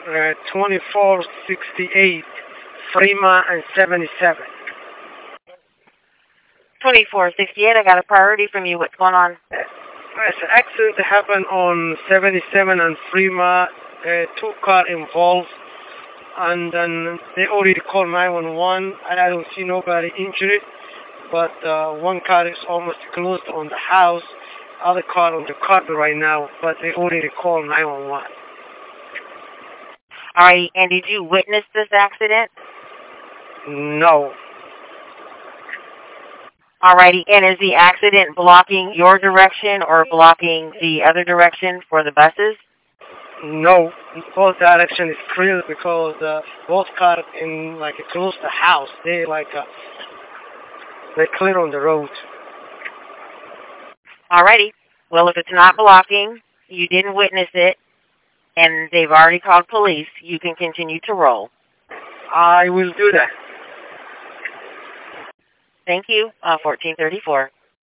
2468 Fremont and 77. 2468, I got a priority from you. What's going on? It's an accident that happened on 77 and Fremont. Two cars involved, and then they already called 911, and I don't see nobody injured, but one car is almost closed on the house, other car on the carpet right now, but they already called 911. All right, and did you witness this accident? No. Alrighty, and is the accident blocking your direction or blocking the other direction for the buses? No, both direction is clear because both cars in close to the house. They they're clear on the road. Alrighty, well if it's not blocking, you didn't witness it, and they've already called police, you can continue to roll. I will do that. Thank you. 1434.